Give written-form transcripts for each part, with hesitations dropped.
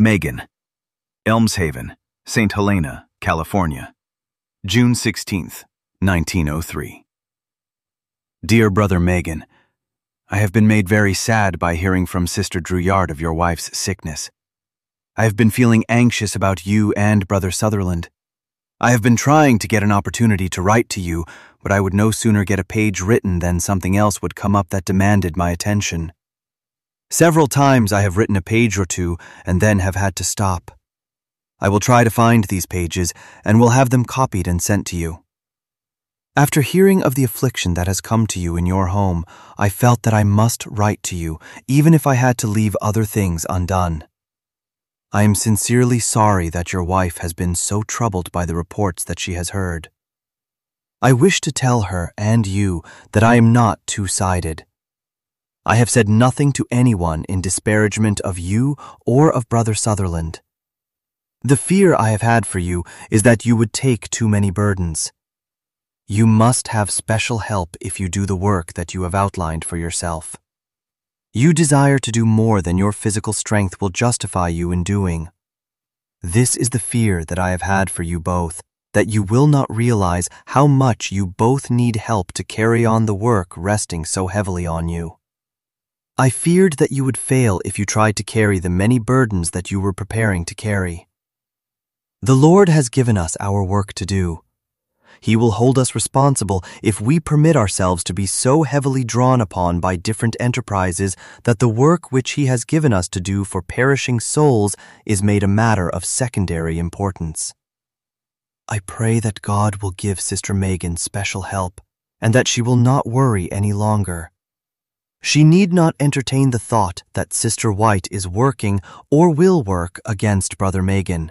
Megan, Elmshaven, St. Helena, California, June 16th, 1903. Dear Brother Megan, I have been made very sad by hearing from Sister Drouillard of your wife's sickness. I have been feeling anxious about you and Brother Sutherland. I have been trying to get an opportunity to write to you, but I would no sooner get a page written than something else would come up that demanded my attention. Several times I have written a page or two and then have had to stop. I will try to find these pages and will have them copied and sent to you. After hearing of the affliction that has come to you in your home, I felt that I must write to you, even if I had to leave other things undone. I am sincerely sorry that your wife has been so troubled by the reports that she has heard. I wish to tell her and you that I am not two-sided. I have said nothing to anyone in disparagement of you or of Brother Sutherland. The fear I have had for you is that you would take too many burdens. You must have special help if you do the work that you have outlined for yourself. You desire to do more than your physical strength will justify you in doing. This is the fear that I have had for you both, that you will not realize how much you both need help to carry on the work resting so heavily on you. I feared that you would fail if you tried to carry the many burdens that you were preparing to carry. The Lord has given us our work to do. He will hold us responsible if we permit ourselves to be so heavily drawn upon by different enterprises that the work which He has given us to do for perishing souls is made a matter of secondary importance. I pray that God will give Sister Megan special help and that she will not worry any longer. She need not entertain the thought that Sister White is working or will work against Brother Megan.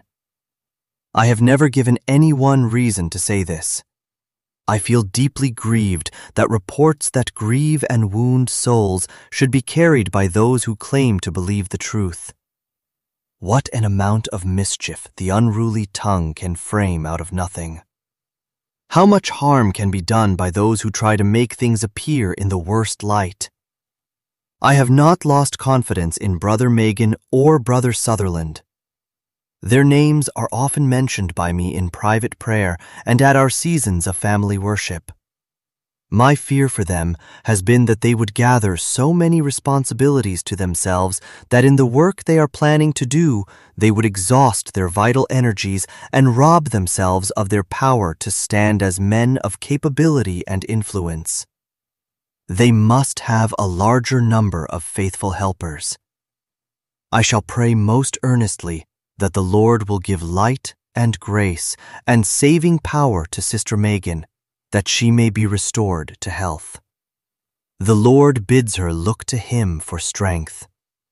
I have never given any one reason to say this. I feel deeply grieved that reports that grieve and wound souls should be carried by those who claim to believe the truth. What an amount of mischief the unruly tongue can frame out of nothing. How much harm can be done by those who try to make things appear in the worst light. I have not lost confidence in Brother Megan or Brother Sutherland. Their names are often mentioned by me in private prayer and at our seasons of family worship. My fear for them has been that they would gather so many responsibilities to themselves that in the work they are planning to do, they would exhaust their vital energies and rob themselves of their power to stand as men of capability and influence. They must have a larger number of faithful helpers. I shall pray most earnestly that the Lord will give light and grace and saving power to Sister Megan, that she may be restored to health. The Lord bids her look to Him for strength.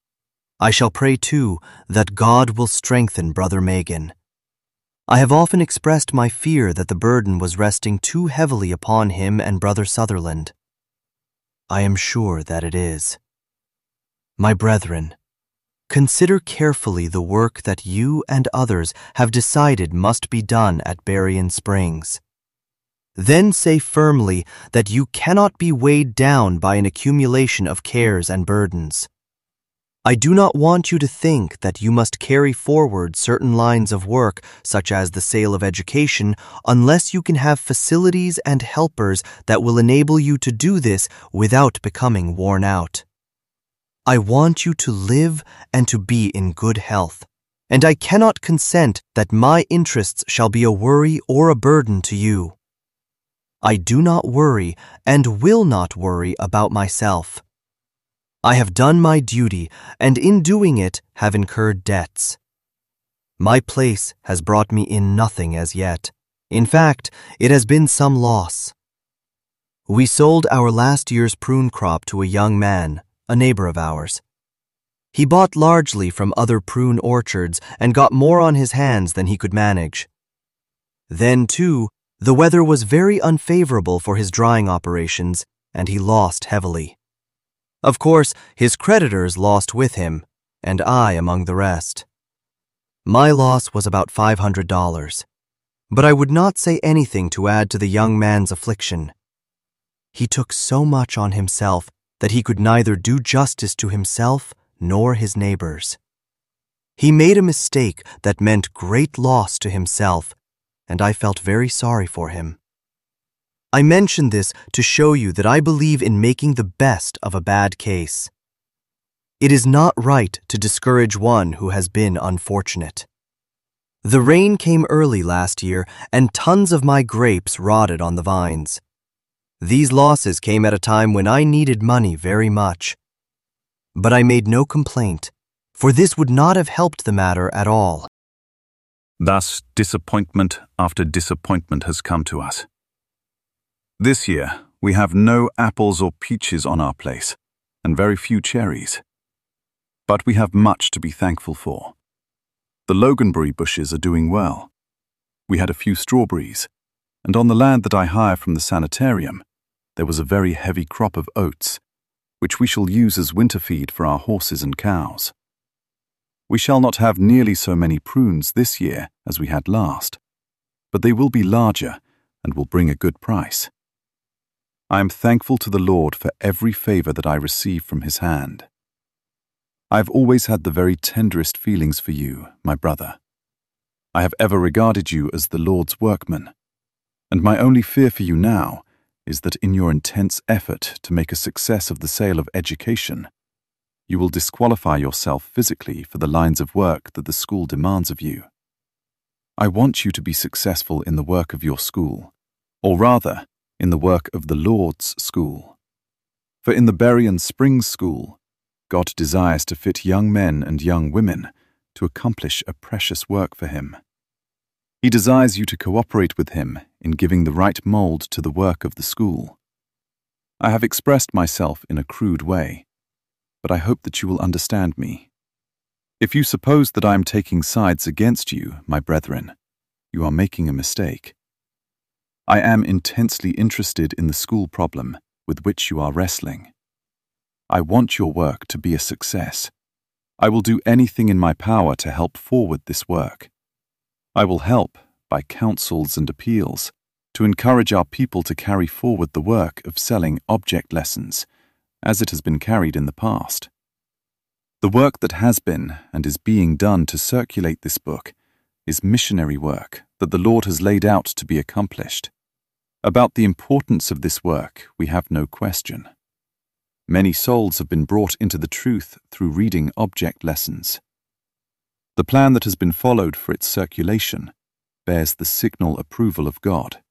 I shall pray too that God will strengthen Brother Megan. I have often expressed my fear that the burden was resting too heavily upon him and Brother Sutherland. I am sure that it is. My brethren, consider carefully the work that you and others have decided must be done at Berrien Springs. Then say firmly that you cannot be weighed down by an accumulation of cares and burdens. I do not want you to think that you must carry forward certain lines of work, such as the sale of education, unless you can have facilities and helpers that will enable you to do this without becoming worn out. I want you to live and to be in good health, and I cannot consent that my interests shall be a worry or a burden to you. I do not worry and will not worry about myself. I have done my duty, and in doing it have incurred debts. My place has brought me in nothing as yet. In fact, it has been some loss. We sold our last year's prune crop to a young man, a neighbor of ours. He bought largely from other prune orchards and got more on his hands than he could manage. Then, too, the weather was very unfavorable for his drying operations, and he lost heavily. Of course, his creditors lost with him, and I among the rest. My loss was about $500, but I would not say anything to add to the young man's affliction. He took so much on himself that he could neither do justice to himself nor his neighbors. He made a mistake that meant great loss to himself, and I felt very sorry for him. I mention this to show you that I believe in making the best of a bad case. It is not right to discourage one who has been unfortunate. The rain came early last year, and tons of my grapes rotted on the vines. These losses came at a time when I needed money very much. But I made no complaint, for this would not have helped the matter at all. Thus, disappointment after disappointment has come to us. This year, we have no apples or peaches on our place, and very few cherries. But we have much to be thankful for. The loganberry bushes are doing well. We had a few strawberries, and on the land that I hire from the sanitarium, there was a very heavy crop of oats, which we shall use as winter feed for our horses and cows. We shall not have nearly so many prunes this year as we had last, but they will be larger and will bring a good price. I am thankful to the Lord for every favor that I receive from His hand. I have always had the very tenderest feelings for you, my brother. I have ever regarded you as the Lord's workman, and my only fear for you now is that in your intense effort to make a success of the sale of education, you will disqualify yourself physically for the lines of work that the school demands of you. I want you to be successful in the work of your school, or rather, in the work of the Lord's school. For in the Berrien Springs School, God desires to fit young men and young women to accomplish a precious work for Him. He desires you to cooperate with Him in giving the right mold to the work of the school. I have expressed myself in a crude way, but I hope that you will understand me. If you suppose that I am taking sides against you, my brethren, you are making a mistake. I am intensely interested in the school problem with which you are wrestling. I want your work to be a success. I will do anything in my power to help forward this work. I will help, by counsels and appeals, to encourage our people to carry forward the work of selling object lessons, as it has been carried in the past. The work that has been and is being done to circulate this book is missionary work that the Lord has laid out to be accomplished. About the importance of this work, we have no question. Many souls have been brought into the truth through reading object lessons. The plan that has been followed for its circulation bears the signal approval of God.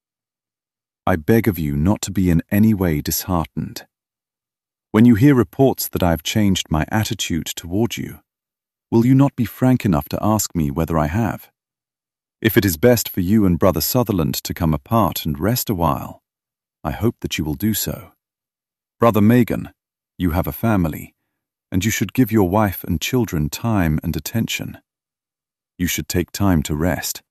I beg of you not to be in any way disheartened. When you hear reports that I have changed my attitude toward you, will you not be frank enough to ask me whether I have? If it is best for you and Brother Sutherland to come apart and rest a while, I hope that you will do so. Brother Megan, you have a family, and you should give your wife and children time and attention. You should take time to rest.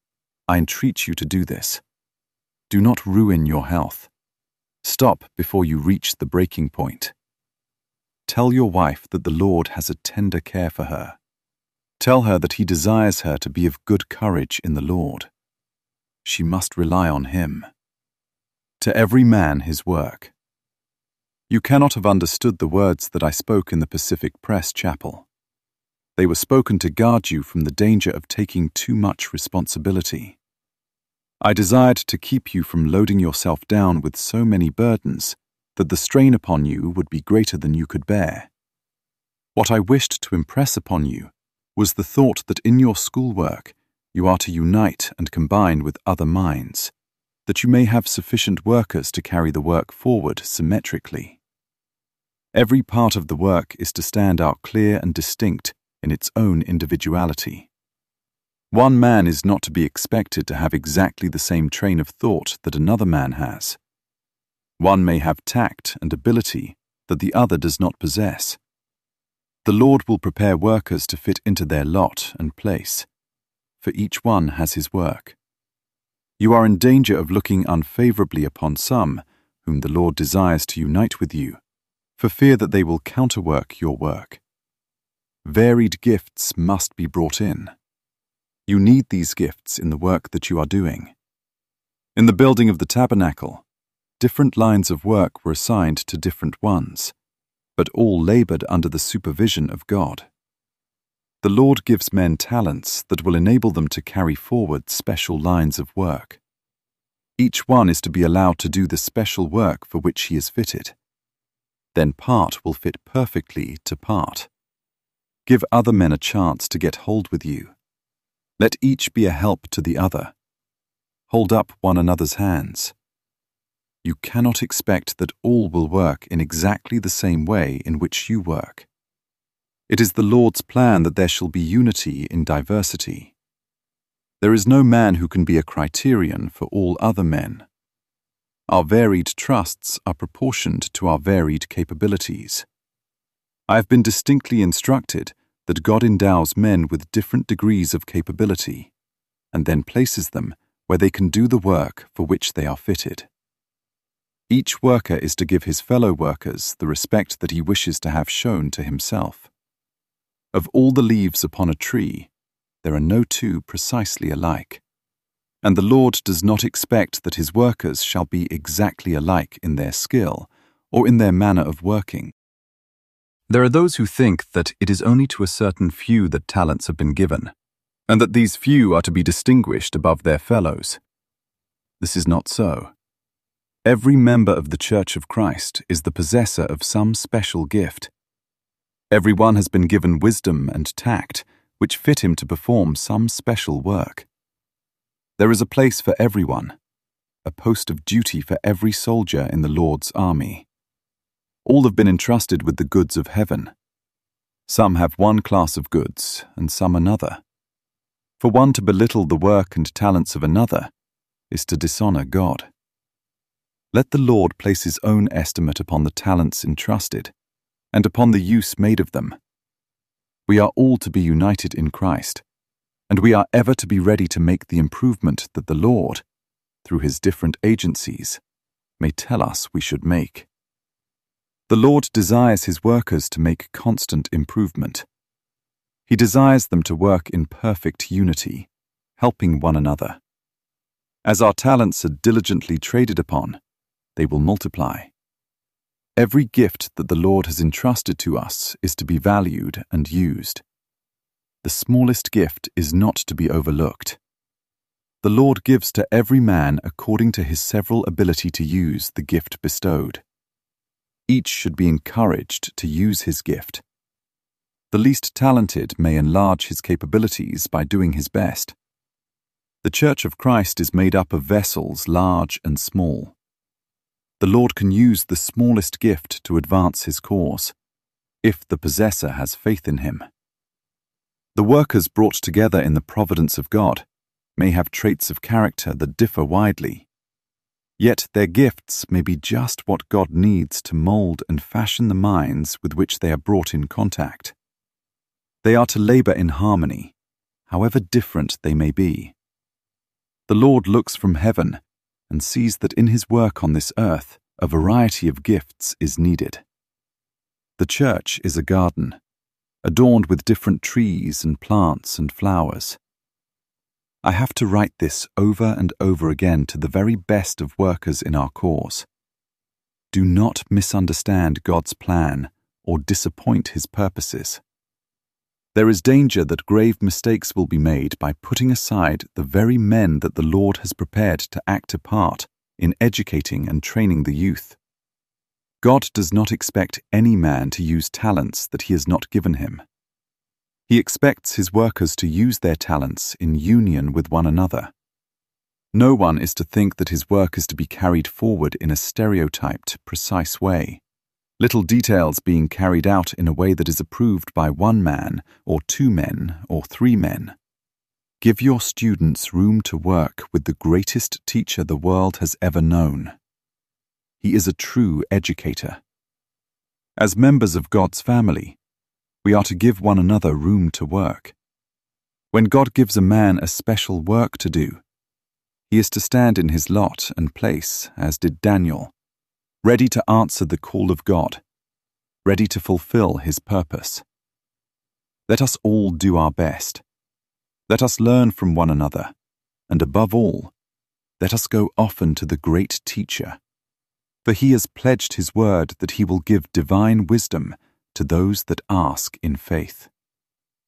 I entreat you to do this. Do not ruin your health. Stop before you reach the breaking point. Tell your wife that the Lord has a tender care for her. Tell her that He desires her to be of good courage in the Lord. She must rely on Him. To every man his work. You cannot have understood the words that I spoke in the Pacific Press Chapel. They were spoken to guard you from the danger of taking too much responsibility. I desired to keep you from loading yourself down with so many burdens that the strain upon you would be greater than you could bear. What I wished to impress upon you was the thought that in your schoolwork you are to unite and combine with other minds, that you may have sufficient workers to carry the work forward symmetrically. Every part of the work is to stand out clear and distinct in its own individuality. One man is not to be expected to have exactly the same train of thought that another man has. One may have tact and ability that the other does not possess. The Lord will prepare workers to fit into their lot and place, for each one has his work. You are in danger of looking unfavorably upon some whom the Lord desires to unite with you, for fear that they will counterwork your work. Varied gifts must be brought in. You need these gifts in the work that you are doing. In the building of the tabernacle, different lines of work were assigned to different ones, but all labored under the supervision of God. The Lord gives men talents that will enable them to carry forward special lines of work. Each one is to be allowed to do the special work for which he is fitted. Then part will fit perfectly to part. Give other men a chance to get hold with you. Let each be a help to the other. Hold up one another's hands. You cannot expect that all will work in exactly the same way in which you work. It is the Lord's plan that there shall be unity in diversity. There is no man who can be a criterion for all other men. Our varied trusts are proportioned to our varied capabilities. I have been distinctly instructed that God endows men with different degrees of capability, and then places them where they can do the work for which they are fitted. Each worker is to give his fellow workers the respect that he wishes to have shown to himself. Of all the leaves upon a tree, there are no two precisely alike, and the Lord does not expect that his workers shall be exactly alike in their skill or in their manner of working. There are those who think that it is only to a certain few that talents have been given, and that these few are to be distinguished above their fellows. This is not so. Every member of the Church of Christ is the possessor of some special gift. Everyone has been given wisdom and tact, which fit him to perform some special work. There is a place for everyone, a post of duty for every soldier in the Lord's army. All have been entrusted with the goods of heaven. Some have one class of goods, and some another. For one to belittle the work and talents of another is to dishonor God. Let the Lord place his own estimate upon the talents entrusted, and upon the use made of them. We are all to be united in Christ, and we are ever to be ready to make the improvement that the Lord, through his different agencies, may tell us we should make. The Lord desires his workers to make constant improvement. He desires them to work in perfect unity, helping one another. As our talents are diligently traded upon, they will multiply. Every gift that the Lord has entrusted to us is to be valued and used. The smallest gift is not to be overlooked. The Lord gives to every man according to his several ability to use the gift bestowed. Each should be encouraged to use his gift. The least talented may enlarge his capabilities by doing his best. The Church of Christ is made up of vessels large and small. The Lord can use the smallest gift to advance his cause, if the possessor has faith in him. The workers brought together in the providence of God may have traits of character that differ widely, yet their gifts may be just what God needs to mold and fashion the minds with which they are brought in contact. They are to labor in harmony, however different they may be. The Lord looks from heaven and sees that in his work on this earth, a variety of gifts is needed. The church is a garden, adorned with different trees and plants and flowers. I have to write this over and over again to the very best of workers in our cause. Do not misunderstand God's plan or disappoint his purposes. There is danger that grave mistakes will be made by putting aside the very men that the Lord has prepared to act a part in educating and training the youth. God does not expect any man to use talents that he has not given him. He expects his workers to use their talents in union with one another. No one is to think that his work is to be carried forward in a stereotyped, precise way, little details being carried out in a way that is approved by one man, or two men, or three men. Give your students room to work with the greatest teacher the world has ever known. He is a true educator. As members of God's family, we are to give one another room to work. When God gives a man a special work to do, he is to stand in his lot and place, as did Daniel, ready to answer the call of God, ready to fulfill his purpose. Let us all do our best. Let us learn from one another, and above all, let us go often to the great teacher, for he has pledged his word that he will give divine wisdom to those that ask in faith.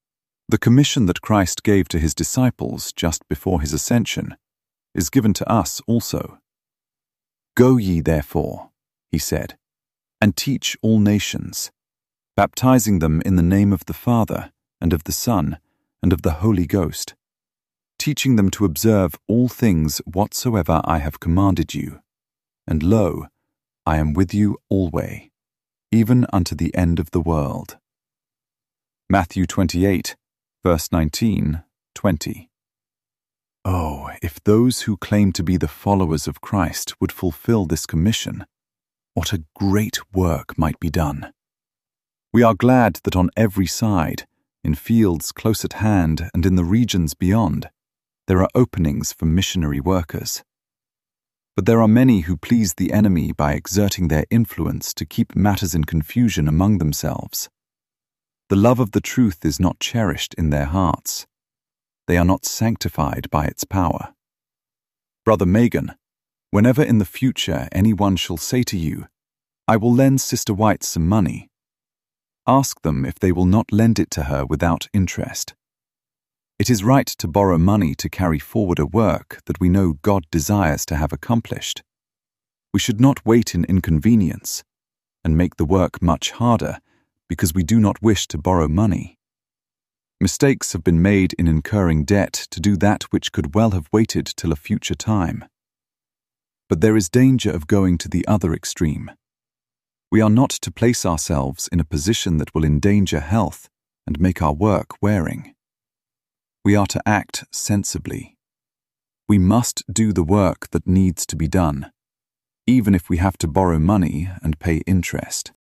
The commission that Christ gave to his disciples just before his ascension is given to us also. "Go ye therefore," he said, "and teach all nations, baptizing them in the name of the Father, and of the Son, and of the Holy Ghost, teaching them to observe all things whatsoever I have commanded you. And lo, I am with you alway, even unto the end of the world." Matthew 28, verse 19, 20. Oh, if those who claim to be the followers of Christ would fulfill this commission, what a great work might be done. We are glad that on every side, in fields close at hand and in the regions beyond, there are openings for missionary workers. But there are many who please the enemy by exerting their influence to keep matters in confusion among themselves. The love of the truth is not cherished in their hearts. They are not sanctified by its power. Brother Megan, whenever in the future anyone shall say to you, "I will lend Sister White some money," ask them if they will not lend it to her without interest. It is right to borrow money to carry forward a work that we know God desires to have accomplished. We should not wait in inconvenience and make the work much harder because we do not wish to borrow money. Mistakes have been made in incurring debt to do that which could well have waited till a future time. But there is danger of going to the other extreme. We are not to place ourselves in a position that will endanger health and make our work wearing. We are to act sensibly. We must do the work that needs to be done, even if we have to borrow money and pay interest.